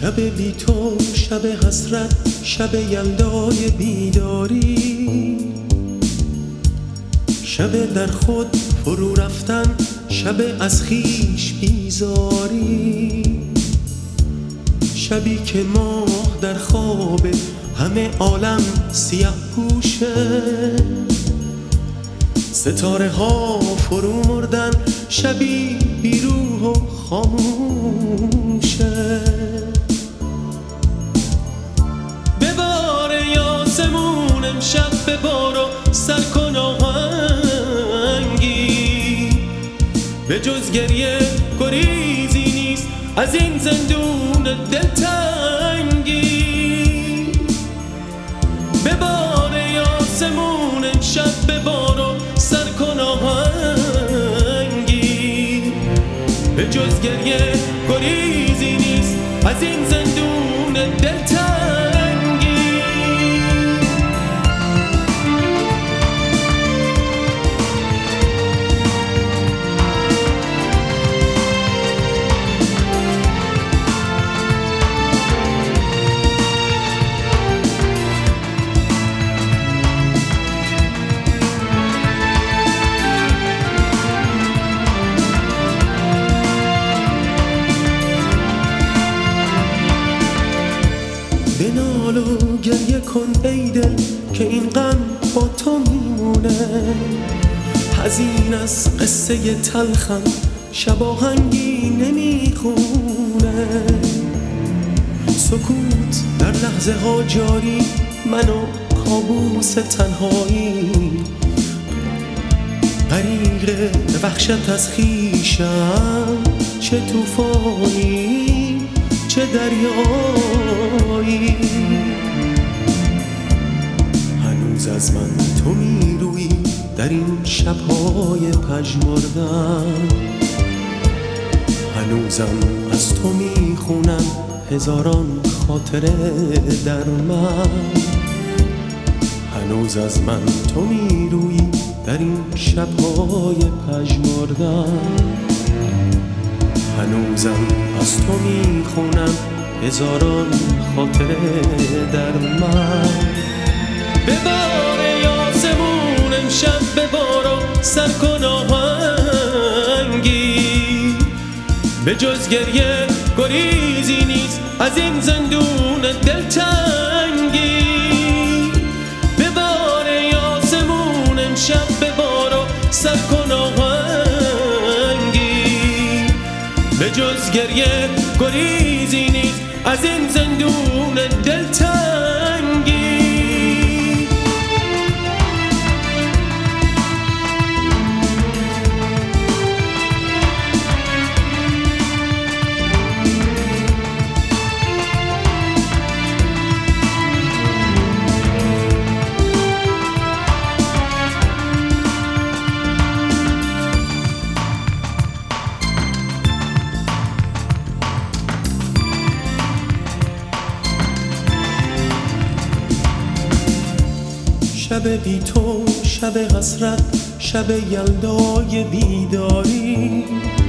شب بی تو، شب حسرت، شب یلدای بیداری، شب در خود فرو رفتن، شب از خویش بیزاری، شبی که ماه در خواب همه عالم سیاه پوشه، ستاره ها فرو مردن، شبی بی روح و خاموشه. ببار یاسمون امشب ببار و سر کن آهنگی، به جز گریه گریزی نیست از این زندون دلتنگی. ببار یاسمون امشب ببار و سر کن آهنگی، به جز گریه گریزی نیست از این زندون دلتنگی. بنال و گریه کن ای دل که این غم با تو میمونه، حزین از قصه تلخم شب آهنگی نمیخونه. سکوت در لحظه ها جاری، من و کابوس تنهایی، غریق وحشت از خویشم، چه طوفانی چه دریایی. هنوز از من تو میرویی در این شبهای پژمردن، هنوزم از تو میخونم هزاران خاطره در من. هنوز از من تو میرویی در این شبهای پژمردن، هنوزم از تو میخونم هزاران خاطره در من. ببار یاسمون امشب ببار و سر کن آهنگی، به جز گریه گریزی نیست از این زندون دلتنگی. ببار یاسمون امشب ببار و سر کن آهنگی، به جز گریه گریزی نیست از این زندون دلتنگی. شب بی تو، شب حسرت، شب یلدای بیداری،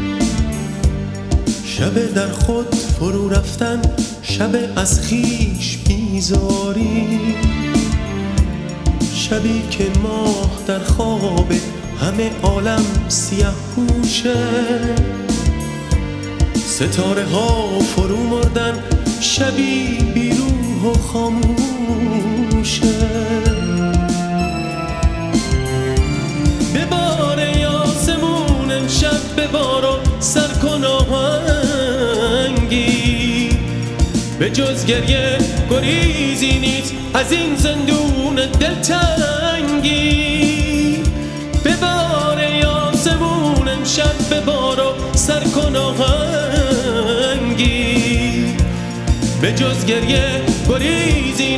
شب در خود فرو رفتن، شب از خویش بیزاری، شبی که ماه در خواب همه عالم سیاه پوشه، ستاره ها فرو مردن، شبی بی روح و خاموشه. ببار یاسمون امشب ببار و سر کن آهنگی، به جز گریه گریزی نیست از این زندون دلتنگی. ببار یاسمون امشب ببار و سر کن آهنگی، به جز گریه گریزی